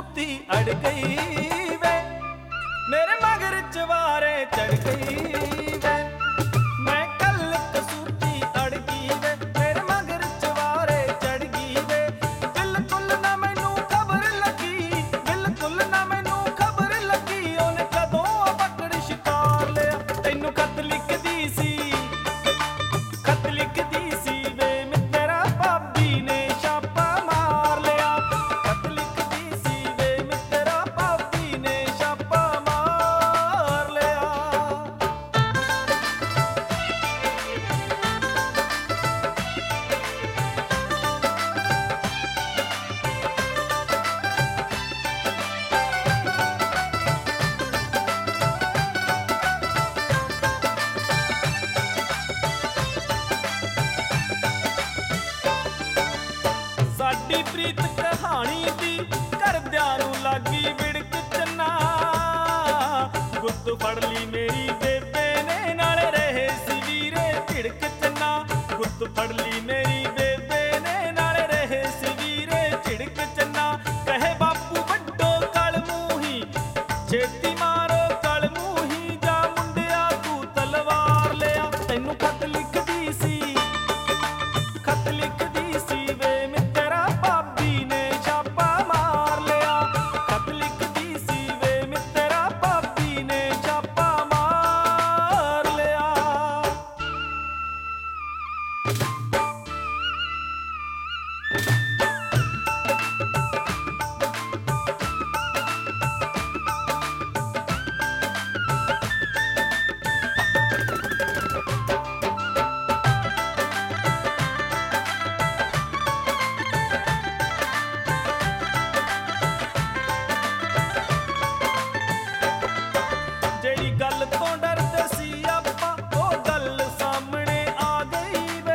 सूती अड़ गई वे, मेरे मगर चवारे चढ़ गई वे। मैं कल कसूती अड़ गई वे, मेरे मगर चवारे चढ़ गई वे। बिल्कुल ना मैनू खबर लगी, बिल्कुल ना मैनू खबर लगी, ओने कदों पकड़ शिकार लिया। तैनू खत लिखदी सी, खत लिखदी सी वे मित्रा, भाभी ने छापा मार लिया। खत लिखदी सी वे मित्रा, भाभी ने छापा मार लिया। साडी प्रीत कहानी दी घरदियां नूं लागी विड़क चन्ना, गुत्त फड़ ली मेरी बेबे ने, नाले रहे सी वीरे झिड़क चन्ना। गुत्त फड़ ली मेरी बेबे ने, नाले रहे सी वीरे झिड़क चन्ना। कहे बापू वड्डो कल मूही, छेती मारो कल मूही, जा मुंडिया तू तलवार लिया। तैनू खत लिखदी सी, खत लिखदी सी वे मित्रा, भाभी ने छापा मार लिया। खत लिखदी सी वे मित्रा, भाभी ने छापा मार लिया। ਜਿਹੜੀ ਗੱਲ ਤੋਂ ਡਰਦੇ ਸੀ ਆਪਾਂ, ਉਹ ਗੱਲ ਸਾਹਮਣੇ ਆ ਗਈ ਵੇ।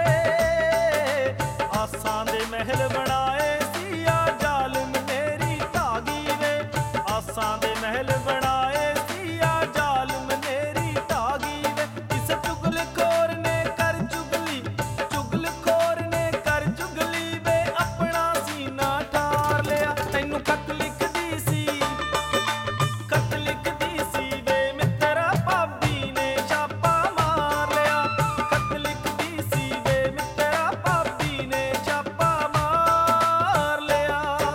ਆਸਾਂ ਦੇ ਮਹਿਲ ਬਣਾਏ ਸੀ, ਆ ਜ਼ਾਲਮ ਮੇਰੀ ਢਾਹ ਗਈ ਵੇ। ਆਸਾਂ ਦੇ ਮਹਿਲ ਬਣਾਏ ਸੀ, ਆ ਜ਼ਾਲਮ ਮੇਰੀ ਢਾਹ ਗਈ ਵੇ। ਇਸ ਚੁਗਲਖੋਰ ਨੇ ਕਰ ਚੁਗਲੀ, ਚੁਗਲਖੋਰ ਨੇ ਕਰ ਚੁਗਲੀ ਵੇ, ਆਪਣਾ ਸੀਨਾ ਠਾਰ ਲਿਆ। ਤੈਨੂੰ ਖਤ ਲਿਖਦੀ ਸੀ, ਖਤ ਲਿਖਦੀ ਸੀ ਵੇ ਮਿੱਤਰਾ, ਭਾਬੀ ਨੇ ਛਾਪਾ ਮਾਰ ਲਿਆ। ਖਤ ਲਿਖਦੀ ਸੀ ਵੇ ਮਿੱਤਰਾ, ਭਾਬੀ ਨੇ ਛਾਪਾ ਮਾਰ ਲਿਆ।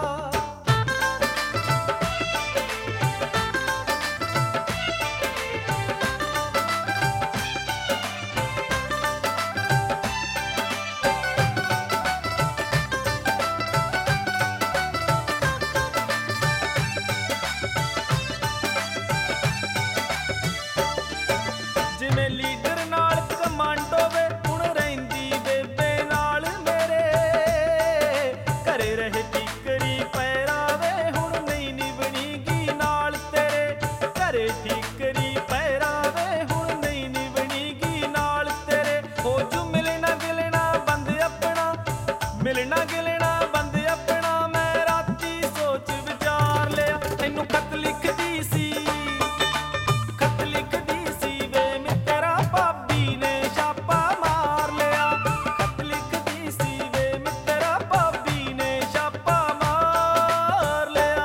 ਜਿਵੇਂ ਲੀਡਰ ਨਾਲ ਕਮਾਂਡੋ ਵੇ, ਹੁਣ ਰਹਿੰਦੀ ਬੇਬੇ ਨਾਲ ਮੇਰੇ। ਘਰੇ ਰਹੇ ਠੀਕਰੀ ਪੈਰਾ ਵੇ, ਹੁਣ ਨਹੀਂ ਨਿਭਣੀਗੀ ਨਾਲ ਤੇਰੇ। ਘਰੇ ਠੀਕਰੀ ਪੈਰਾ ਵੇ, ਹੁਣ ਨਹੀਂ ਨਿਭਣੀਗੀ ਨਾਲ ਤੇਰੇ। ਹੋ ਜੂ ਮਿਲਣਾ ਗਿਲਣਾ ਬੰਦ ਆਪਣਾ, ਮਿਲਣਾ ਗਿਲਣਾ ਬੰਦ ਆਪਣਾ, ਮੈਂ ਰਾਤੀ ਸੋਚ ਵਿਚਾਰ ਲਿਆ। ਤੈਨੂੰ ਖਤ ਲਿਖਦੀ ਸੀ, ਖਤ ਲਿਖਦੀ ਸੀ ਵੇ ਮਿੱਤਰਾ, ਭਾਬੀ ਨੇ ਛਾਪਾ ਮਾਰ ਲਿਆ। ਖਤ ਲਿਖਦੀ ਸੀ ਵੇ ਮਿੱਤਰਾ, ਭਾਬੀ ਨੇ ਛਾਪਾ ਮਾਰ ਲਿਆ।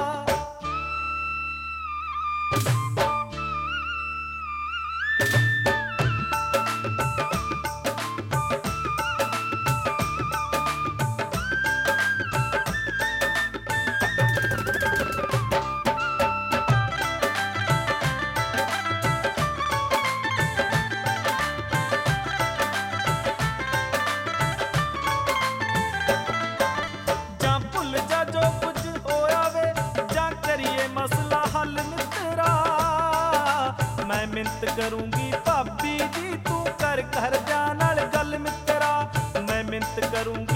ਜਾਂ ਭੁੱਲ ਜਾ ਜੋ ਕੁਝ ਹੋਇਆ ਵੇ, ਜਾਂ ਕਰੀਏ ਮਸਲਾ ਹੱਲ ਮਿੱਤਰਾ। ਮੈਂ ਮਿੰਤ ਕਰੂੰਗੀ ਭਾਬੀ ਦੀ, ਤੂੰ ਕਰ ਘਰ ਜਾ ਨਾਲ ਗੱਲ ਮਿੱਤਰਾ। ਮੈਂ ਮਿੰਤ ਕਰੂੰਗੀ